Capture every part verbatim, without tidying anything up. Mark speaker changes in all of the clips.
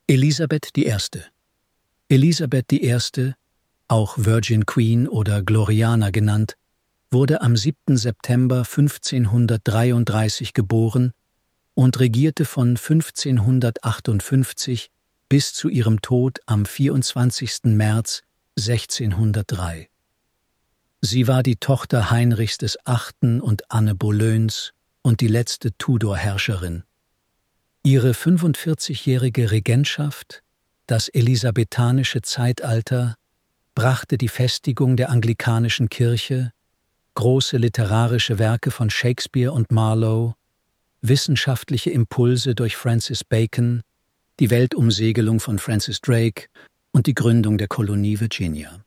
Speaker 1: Elisabeth die Erste. Elisabeth die Erste, auch Virgin Queen oder Gloriana genannt, wurde am siebten September fünfzehnhundertdreiunddreißig geboren und regierte von fünfzehnhundertachtundfünfzig bis zu ihrem Tod am vierundzwanzigsten März sechzehnhundertdrei. Sie war die Tochter Heinrichs des Achten und Anne Boleyns und die letzte Tudor-Herrscherin. Ihre fünfundvierzigjährige Regentschaft, das elisabethanische Zeitalter, brachte die Festigung der anglikanischen Kirche, große literarische Werke von Shakespeare und Marlowe, wissenschaftliche Impulse durch Francis Bacon, die Weltumsegelung von Francis Drake und die Gründung der Kolonie Virginia.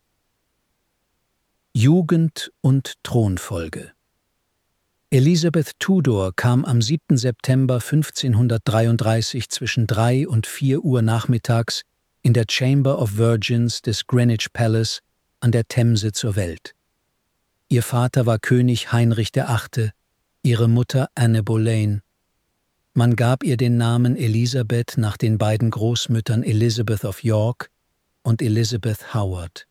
Speaker 1: Jugend und Thronfolge. Elizabeth Tudor kam am siebten September fünfzehnhundertdreiunddreißig zwischen drei und vier Uhr nachmittags in der Chamber of Virgins des Greenwich Palace an der Themse zur Welt. Ihr Vater war König Heinrich der Achte, ihre Mutter Anne Boleyn. Man gab ihr den Namen Elisabeth nach den beiden Großmüttern Elizabeth of York und Elizabeth Howard.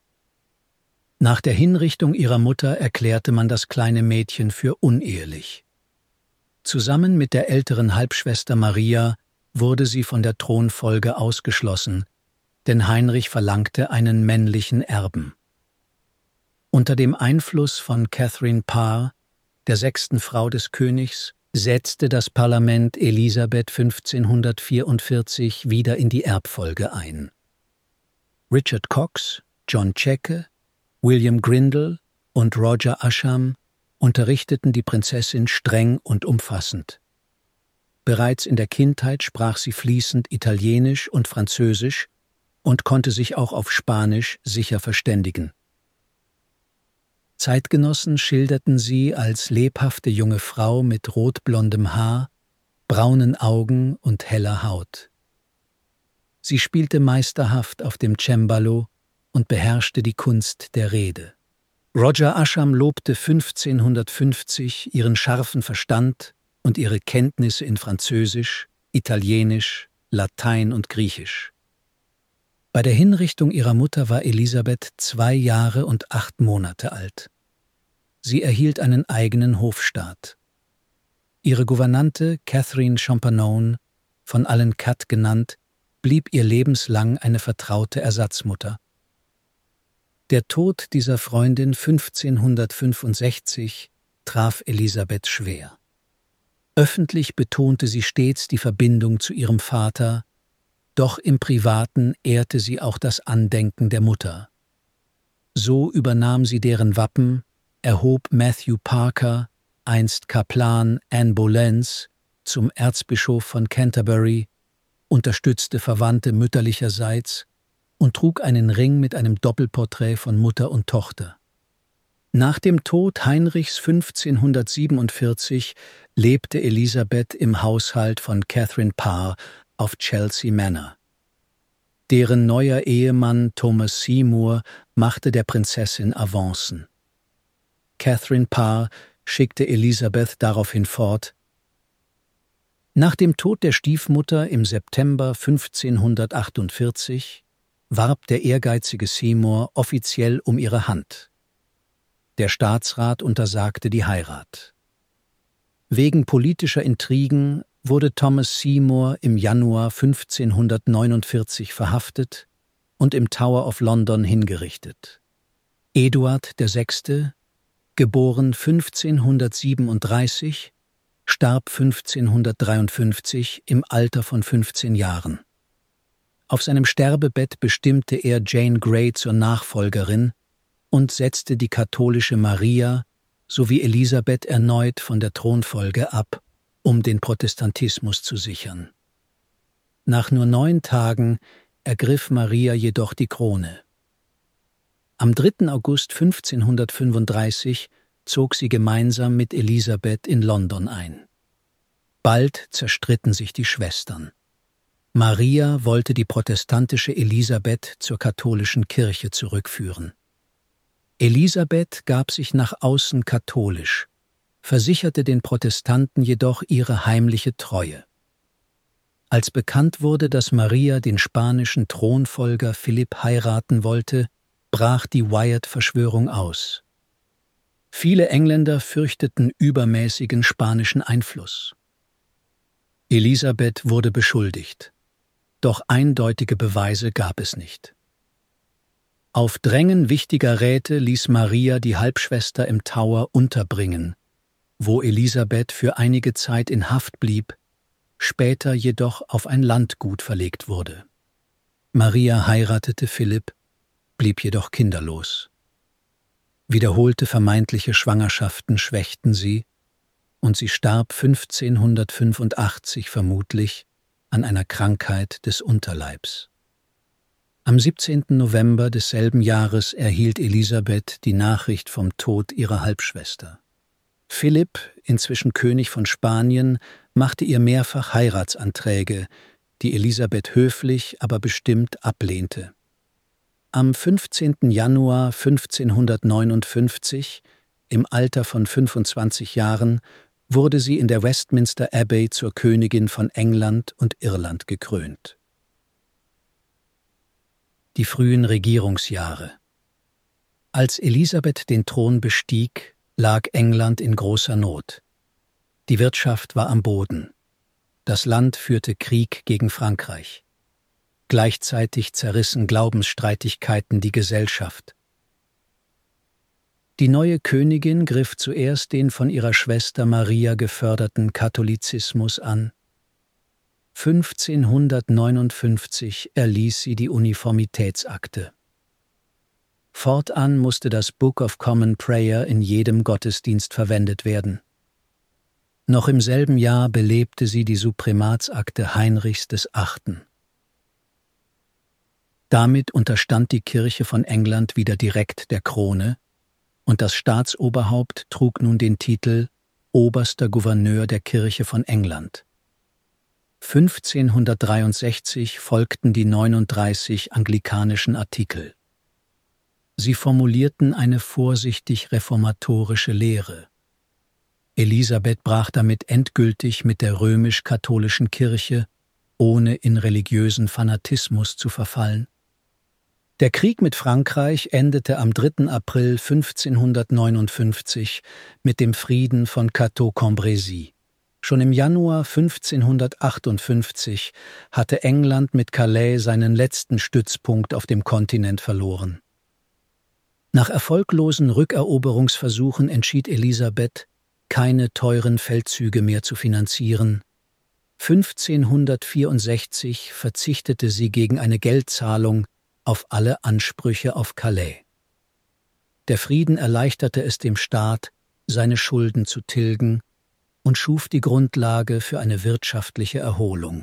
Speaker 1: Nach der Hinrichtung ihrer Mutter erklärte man das kleine Mädchen für unehelich. Zusammen mit der älteren Halbschwester Maria wurde sie von der Thronfolge ausgeschlossen, denn Heinrich verlangte einen männlichen Erben. Unter dem Einfluss von Catherine Parr, der sechsten Frau des Königs, setzte das Parlament Elisabeth fünfzehnhundertvierundvierzig wieder in die Erbfolge ein. Richard Cox, John Cheke, William Grindal und Roger Ascham unterrichteten die Prinzessin streng und umfassend. Bereits in der Kindheit sprach sie fließend Italienisch und Französisch und konnte sich auch auf Spanisch sicher verständigen. Zeitgenossen schilderten sie als lebhafte junge Frau mit rotblondem Haar, braunen Augen und heller Haut. Sie spielte meisterhaft auf dem Cembalo und beherrschte die Kunst der Rede. Roger Ascham lobte fünfzehnhundertfünfzig ihren scharfen Verstand und ihre Kenntnisse in Französisch, Italienisch, Latein und Griechisch. Bei der Hinrichtung ihrer Mutter war Elisabeth zwei Jahre und acht Monate alt. Sie erhielt einen eigenen Hofstaat. Ihre Gouvernante Catherine Champernowne, von allen Cat genannt, blieb ihr lebenslang eine vertraute Ersatzmutter. Der Tod dieser Freundin fünfzehnhundertfünfundsechzig traf Elisabeth schwer. Öffentlich betonte sie stets die Verbindung zu ihrem Vater, doch im Privaten ehrte sie auch das Andenken der Mutter. So übernahm sie deren Wappen, erhob Matthew Parker, einst Kaplan Anne Boleyns, zum Erzbischof von Canterbury, unterstützte Verwandte mütterlicherseits und trug einen Ring mit einem Doppelporträt von Mutter und Tochter. Nach dem Tod Heinrichs fünfzehnhundertsiebenundvierzig lebte Elisabeth im Haushalt von Catherine Parr auf Chelsea Manor. Deren neuer Ehemann Thomas Seymour machte der Prinzessin Avancen. Catherine Parr schickte Elisabeth daraufhin fort: Nach dem Tod der Stiefmutter im September fünfzehnhundertachtundvierzig warb der ehrgeizige Seymour offiziell um ihre Hand. Der Staatsrat untersagte die Heirat. Wegen politischer Intrigen wurde Thomas Seymour im Januar fünfzehnhundertneunundvierzig verhaftet und im Tower of London hingerichtet. Eduard der Sechste, geboren fünfzehnhundertsiebenunddreißig, starb fünfzehnhundertdreiundfünfzig im Alter von fünfzehn Jahren. Auf seinem Sterbebett bestimmte er Jane Grey zur Nachfolgerin und setzte die katholische Maria sowie Elisabeth erneut von der Thronfolge ab, um den Protestantismus zu sichern. Nach nur neun Tagen ergriff Maria jedoch die Krone. Am dritten August fünfzehnhundertfünfunddreißig zog sie gemeinsam mit Elisabeth in London ein. Bald zerstritten sich die Schwestern. Maria wollte die protestantische Elisabeth zur katholischen Kirche zurückführen. Elisabeth gab sich nach außen katholisch, versicherte den Protestanten jedoch ihre heimliche Treue. Als bekannt wurde, dass Maria den spanischen Thronfolger Philipp heiraten wollte, brach die Wyatt-Verschwörung aus. Viele Engländer fürchteten übermäßigen spanischen Einfluss. Elisabeth wurde beschuldigt, doch eindeutige Beweise gab es nicht. Auf Drängen wichtiger Räte ließ Maria die Halbschwester im Tower unterbringen, wo Elisabeth für einige Zeit in Haft blieb, später jedoch auf ein Landgut verlegt wurde. Maria heiratete Philipp, blieb jedoch kinderlos. Wiederholte vermeintliche Schwangerschaften schwächten sie, und sie starb fünfzehnhundertfünfundachtzig vermutlich an einer Krankheit des Unterleibs. Am siebzehnten November desselben Jahres erhielt Elisabeth die Nachricht vom Tod ihrer Halbschwester. Philipp, inzwischen König von Spanien, machte ihr mehrfach Heiratsanträge, die Elisabeth höflich, aber bestimmt ablehnte. Am fünfzehnten Januar fünfzehnhundertneunundfünfzig, im Alter von fünfundzwanzig Jahren, wurde sie in der Westminster Abbey zur Königin von England und Irland gekrönt. Die frühen Regierungsjahre. Als Elisabeth den Thron bestieg, lag England in großer Not. Die Wirtschaft war am Boden. Das Land führte Krieg gegen Frankreich. Gleichzeitig zerrissen Glaubensstreitigkeiten die Gesellschaft. Die neue Königin griff zuerst den von ihrer Schwester Maria geförderten Katholizismus an. fünfzehnhundertneunundfünfzig erließ sie die Uniformitätsakte. Fortan musste das Book of Common Prayer in jedem Gottesdienst verwendet werden. Noch im selben Jahr belebte sie die Suprematsakte Heinrichs des Achten. Damit unterstand die Kirche von England wieder direkt der Krone, und das Staatsoberhaupt trug nun den Titel Oberster Gouverneur der Kirche von England. fünfzehnhundertdreiundsechzig folgten die neununddreißig anglikanischen Artikel. Sie formulierten eine vorsichtig reformatorische Lehre. Elisabeth brach damit endgültig mit der römisch-katholischen Kirche, ohne in religiösen Fanatismus zu verfallen. Der Krieg mit Frankreich endete am dritten April fünfzehnhundertneunundfünfzig mit dem Frieden von Cateau-Cambrésis. Schon im Januar fünfzehnhundertachtundfünfzig hatte England mit Calais seinen letzten Stützpunkt auf dem Kontinent verloren. Nach erfolglosen Rückeroberungsversuchen entschied Elisabeth, keine teuren Feldzüge mehr zu finanzieren. fünfzehnhundertvierundsechzig verzichtete sie gegen eine Geldzahlung auf alle Ansprüche auf Calais. Der Frieden erleichterte es dem Staat, seine Schulden zu tilgen und schuf die Grundlage für eine wirtschaftliche Erholung.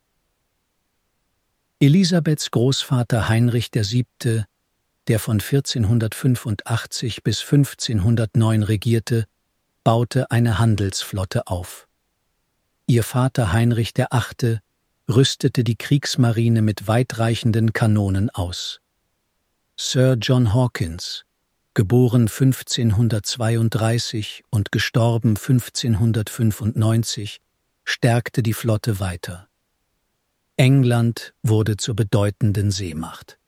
Speaker 1: Elisabeths Großvater Heinrich der Siebte, der von vierzehnhundertfünfundachtzig bis fünfzehnhundertneun regierte, baute eine Handelsflotte auf. Ihr Vater Heinrich der Achte rüstete die Kriegsmarine mit weitreichenden Kanonen aus. Sir John Hawkins, geboren fünfzehnhundertzweiunddreißig und gestorben fünfzehnhundertfünfundneunzig, stärkte die Flotte weiter. England wurde zur bedeutenden Seemacht.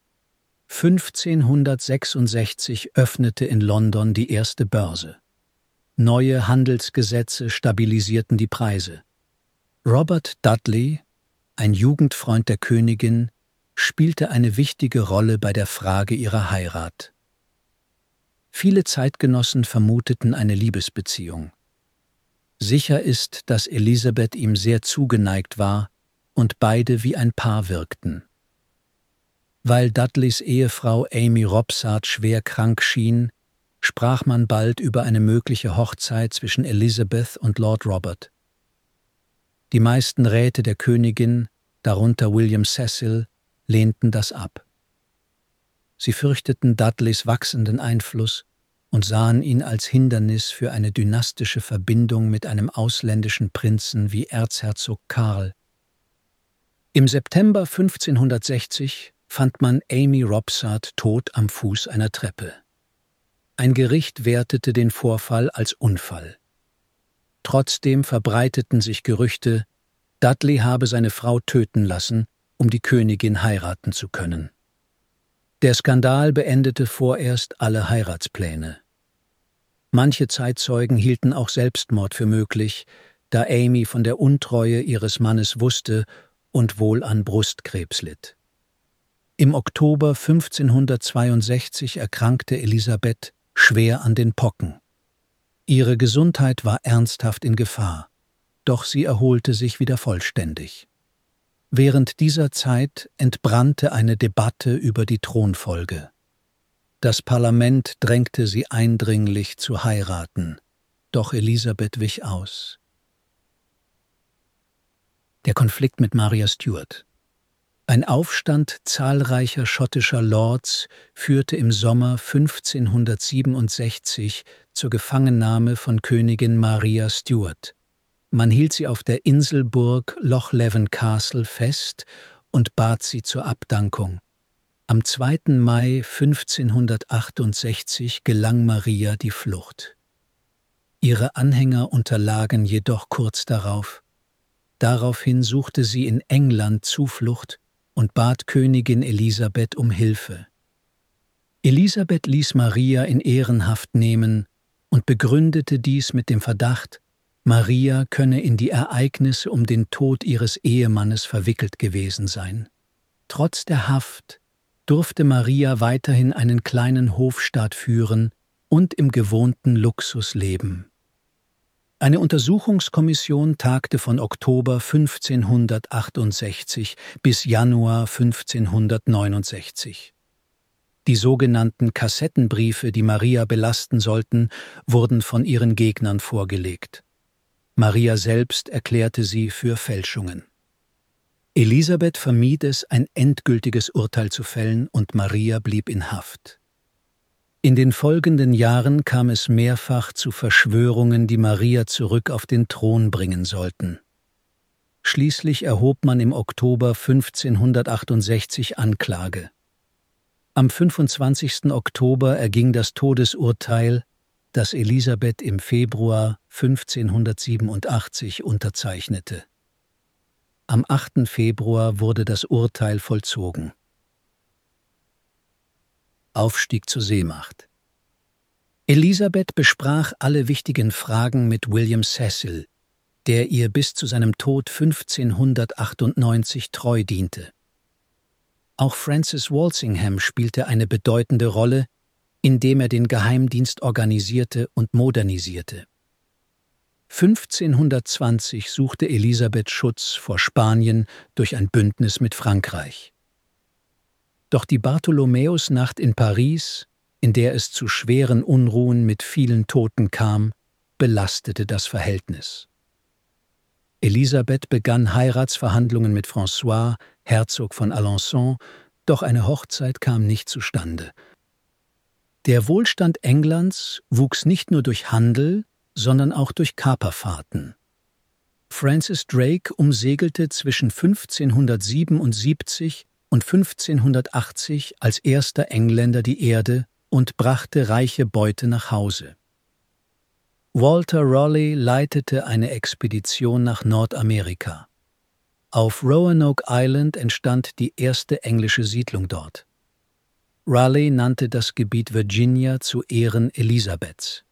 Speaker 1: fünfzehnhundertsechsundsechzig öffnete in London die erste Börse. Neue Handelsgesetze stabilisierten die Preise. Robert Dudley, ein Jugendfreund der Königin, spielte eine wichtige Rolle bei der Frage ihrer Heirat. Viele Zeitgenossen vermuteten eine Liebesbeziehung. Sicher ist, dass Elisabeth ihm sehr zugeneigt war und beide wie ein Paar wirkten. Weil Dudleys Ehefrau Amy Robsart schwer krank schien, sprach man bald über eine mögliche Hochzeit zwischen Elizabeth und Lord Robert. Die meisten Räte der Königin, darunter William Cecil, lehnten das ab. Sie fürchteten Dudleys wachsenden Einfluss und sahen ihn als Hindernis für eine dynastische Verbindung mit einem ausländischen Prinzen wie Erzherzog Karl. Im September fünfzehnhundertsechzig fand man Amy Robsart tot am Fuß einer Treppe. Ein Gericht wertete den Vorfall als Unfall. Trotzdem verbreiteten sich Gerüchte, Dudley habe seine Frau töten lassen, um die Königin heiraten zu können. Der Skandal beendete vorerst alle Heiratspläne. Manche Zeitzeugen hielten auch Selbstmord für möglich, da Amy von der Untreue ihres Mannes wusste und wohl an Brustkrebs litt. Im Oktober fünfzehnhundertzweiundsechzig erkrankte Elisabeth schwer an den Pocken. Ihre Gesundheit war ernsthaft in Gefahr, doch sie erholte sich wieder vollständig. Während dieser Zeit entbrannte eine Debatte über die Thronfolge. Das Parlament drängte sie eindringlich zu heiraten, doch Elisabeth wich aus. Der Konflikt mit Maria Stuart. Ein Aufstand zahlreicher schottischer Lords führte im Sommer fünfzehnhundertsiebenundsechzig zur Gefangennahme von Königin Maria Stuart. Man hielt sie auf der Inselburg Loch Leven Castle fest und bat sie zur Abdankung. Am zweiten Mai fünfzehnhundertachtundsechzig gelang Maria die Flucht. Ihre Anhänger unterlagen jedoch kurz darauf. Daraufhin suchte sie in England Zuflucht und bat Königin Elisabeth um Hilfe. Elisabeth ließ Maria in Ehrenhaft nehmen und begründete dies mit dem Verdacht, Maria könne in die Ereignisse um den Tod ihres Ehemannes verwickelt gewesen sein. Trotz der Haft durfte Maria weiterhin einen kleinen Hofstaat führen und im gewohnten Luxus leben. Eine Untersuchungskommission tagte von Oktober fünfzehnhundertachtundsechzig bis Januar fünfzehnhundertneunundsechzig. Die sogenannten Kassettenbriefe, die Maria belasten sollten, wurden von ihren Gegnern vorgelegt. Maria selbst erklärte sie für Fälschungen. Elisabeth vermied es, ein endgültiges Urteil zu fällen, und Maria blieb in Haft. In den folgenden Jahren kam es mehrfach zu Verschwörungen, die Maria zurück auf den Thron bringen sollten. Schließlich erhob man im Oktober fünfzehnhundertachtundsechzig Anklage. Am fünfundzwanzigsten Oktober erging das Todesurteil, das Elisabeth im Februar fünfzehnhundertsiebenundachtzig unterzeichnete. Am achten Februar wurde das Urteil vollzogen. Aufstieg zur Seemacht. Elisabeth besprach alle wichtigen Fragen mit William Cecil, der ihr bis zu seinem Tod fünfzehnhundertachtundneunzig treu diente. Auch Francis Walsingham spielte eine bedeutende Rolle, indem er den Geheimdienst organisierte und modernisierte. fünfzehnhundertzwanzig suchte Elisabeth Schutz vor Spanien durch ein Bündnis mit Frankreich. Doch die Bartholomäusnacht in Paris, in der es zu schweren Unruhen mit vielen Toten kam, belastete das Verhältnis. Elisabeth begann Heiratsverhandlungen mit François, Herzog von Alençon, doch eine Hochzeit kam nicht zustande. Der Wohlstand Englands wuchs nicht nur durch Handel, sondern auch durch Kaperfahrten. Francis Drake umsegelte zwischen fünfzehnhundertsiebenundsiebzig und fünfzehnhundertachtzig als erster Engländer die Erde und brachte reiche Beute nach Hause. Walter Raleigh leitete eine Expedition nach Nordamerika. Auf Roanoke Island entstand die erste englische Siedlung dort. Raleigh nannte das Gebiet Virginia zu Ehren Elisabeths.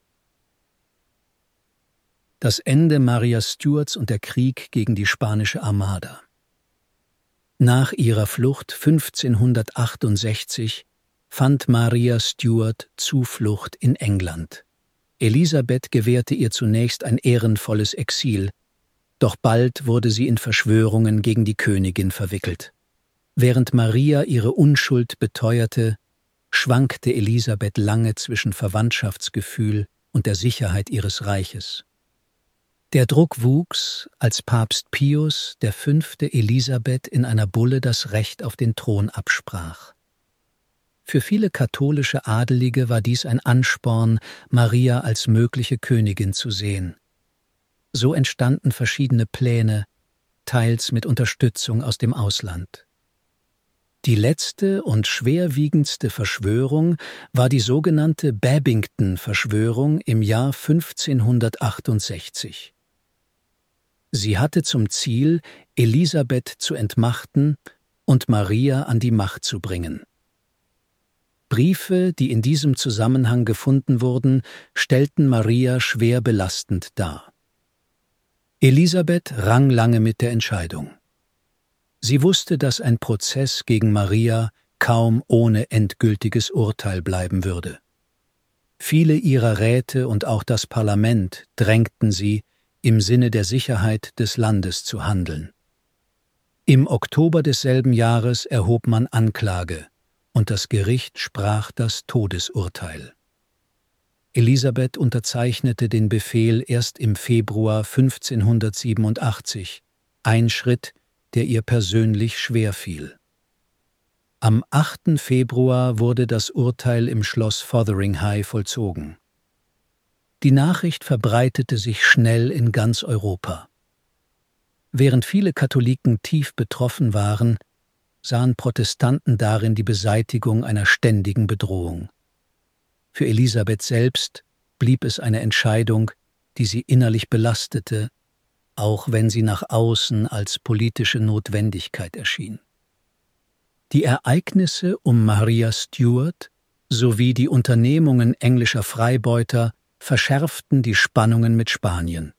Speaker 1: Das Ende Maria Stuarts und der Krieg gegen die spanische Armada. Nach ihrer Flucht fünfzehnhundertachtundsechzig fand Maria Stuart Zuflucht in England. Elisabeth gewährte ihr zunächst ein ehrenvolles Exil, doch bald wurde sie in Verschwörungen gegen die Königin verwickelt. Während Maria ihre Unschuld beteuerte, schwankte Elisabeth lange zwischen Verwandtschaftsgefühl und der Sicherheit ihres Reiches. Der Druck wuchs, als Papst Pius der Fünfte Elisabeth in einer Bulle das Recht auf den Thron absprach. Für viele katholische Adelige war dies ein Ansporn, Maria als mögliche Königin zu sehen. So entstanden verschiedene Pläne, teils mit Unterstützung aus dem Ausland. Die letzte und schwerwiegendste Verschwörung war die sogenannte Babington-Verschwörung im Jahr fünfzehnhundertachtundsechzig. Sie hatte zum Ziel, Elisabeth zu entmachten und Maria an die Macht zu bringen. Briefe, die in diesem Zusammenhang gefunden wurden, stellten Maria schwer belastend dar. Elisabeth rang lange mit der Entscheidung. Sie wusste, dass ein Prozess gegen Maria kaum ohne endgültiges Urteil bleiben würde. Viele ihrer Räte und auch das Parlament drängten sie, im Sinne der Sicherheit des Landes zu handeln. Im Oktober desselben Jahres erhob man Anklage, und das Gericht sprach das Todesurteil. Elisabeth unterzeichnete den Befehl erst im Februar fünfzehnhundertsiebenundachtzig, ein Schritt, der ihr persönlich schwer fiel. Am achten Februar wurde das Urteil im Schloss Fotheringhay vollzogen. Die Nachricht verbreitete sich schnell in ganz Europa. Während viele Katholiken tief betroffen waren, sahen Protestanten darin die Beseitigung einer ständigen Bedrohung. Für Elisabeth selbst blieb es eine Entscheidung, die sie innerlich belastete, auch wenn sie nach außen als politische Notwendigkeit erschien. Die Ereignisse um Maria Stuart sowie die Unternehmungen englischer Freibeuter verschärften die Spannungen mit Spanien.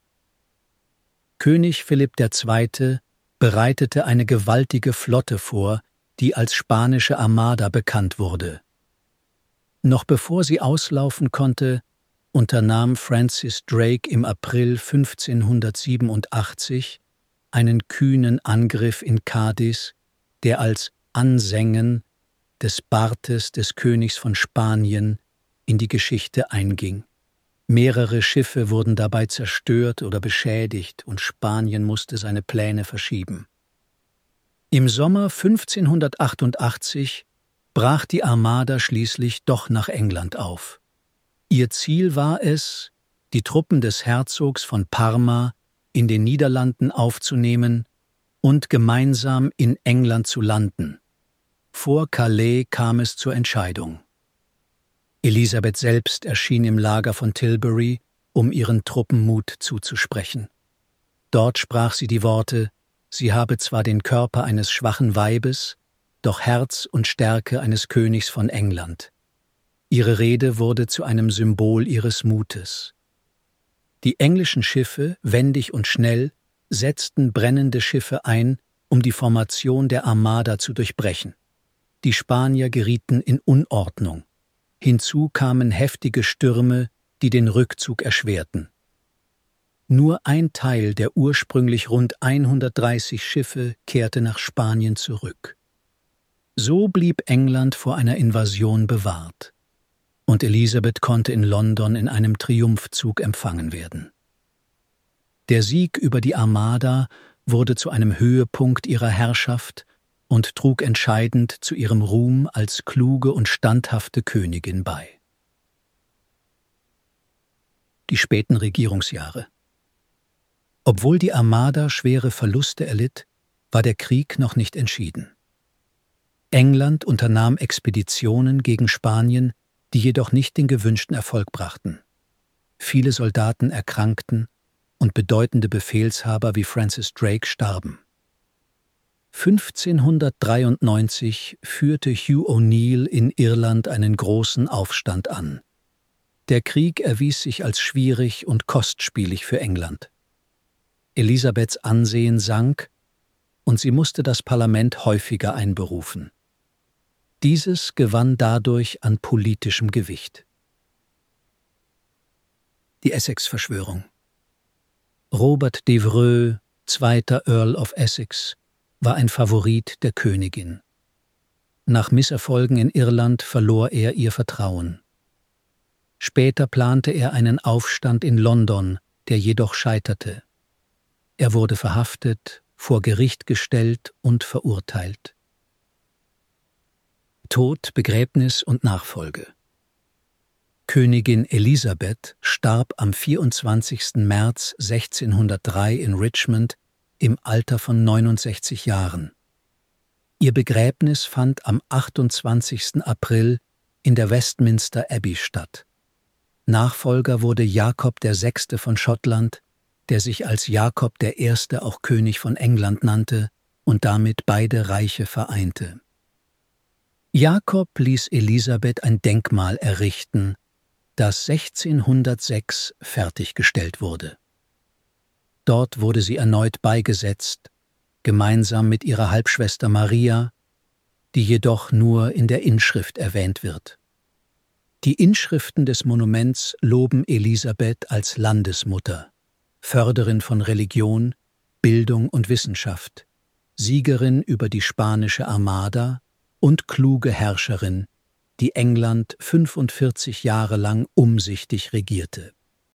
Speaker 1: König Philipp der Zweite bereitete eine gewaltige Flotte vor, die als spanische Armada bekannt wurde. Noch bevor sie auslaufen konnte, unternahm Francis Drake im April fünfzehnhundertsiebenundachtzig einen kühnen Angriff in Cádiz, der als Ansengen des Bartes des Königs von Spanien in die Geschichte einging. Mehrere Schiffe wurden dabei zerstört oder beschädigt und Spanien musste seine Pläne verschieben. Im Sommer fünfzehnhundertachtundachtzig brach die Armada schließlich doch nach England auf. Ihr Ziel war es, die Truppen des Herzogs von Parma in den Niederlanden aufzunehmen und gemeinsam in England zu landen. Vor Calais kam es zur Entscheidung. Elisabeth selbst erschien im Lager von Tilbury, um ihren Truppen Mut zuzusprechen. Dort sprach sie die Worte: Sie habe zwar den Körper eines schwachen Weibes, doch Herz und Stärke eines Königs von England. Ihre Rede wurde zu einem Symbol ihres Mutes. Die englischen Schiffe, wendig und schnell, setzten brennende Schiffe ein, um die Formation der Armada zu durchbrechen. Die Spanier gerieten in Unordnung. Hinzu kamen heftige Stürme, die den Rückzug erschwerten. Nur ein Teil der ursprünglich rund hundertdreißig Schiffe kehrte nach Spanien zurück. So blieb England vor einer Invasion bewahrt, und Elisabeth konnte in London in einem Triumphzug empfangen werden. Der Sieg über die Armada wurde zu einem Höhepunkt ihrer Herrschaft und trug entscheidend zu ihrem Ruhm als kluge und standhafte Königin bei. Die späten Regierungsjahre. Obwohl die Armada schwere Verluste erlitt, war der Krieg noch nicht entschieden. England unternahm Expeditionen gegen Spanien, die jedoch nicht den gewünschten Erfolg brachten. Viele Soldaten erkrankten und bedeutende Befehlshaber wie Francis Drake starben. fünfzehnhundertdreiundneunzig führte Hugh O'Neill in Irland einen großen Aufstand an. Der Krieg erwies sich als schwierig und kostspielig für England. Elisabeths Ansehen sank und sie musste das Parlament häufiger einberufen. Dieses gewann dadurch an politischem Gewicht. Die Essex-Verschwörung. Robert Devereux, zweiter Earl of Essex, war ein Favorit der Königin. Nach Misserfolgen in Irland verlor er ihr Vertrauen. Später plante er einen Aufstand in London, der jedoch scheiterte. Er wurde verhaftet, vor Gericht gestellt und verurteilt. Tod, Begräbnis und Nachfolge. Königin Elisabeth starb am vierundzwanzigsten März sechzehnhundertdrei in Richmond im Alter von neunundsechzig Jahren. Ihr Begräbnis fand am achtundzwanzigsten April in der Westminster Abbey statt. Nachfolger wurde Jakob der Sechste von Schottland, der sich als Jakob der Erste auch König von England nannte und damit beide Reiche vereinte. Jakob ließ Elisabeth ein Denkmal errichten, das sechzehnhundertsechs fertiggestellt wurde. Dort wurde sie erneut beigesetzt, gemeinsam mit ihrer Halbschwester Maria, die jedoch nur in der Inschrift erwähnt wird. Die Inschriften des Monuments loben Elisabeth als Landesmutter, Förderin von Religion, Bildung und Wissenschaft, Siegerin über die spanische Armada und kluge Herrscherin, die England fünfundvierzig Jahre lang umsichtig regierte.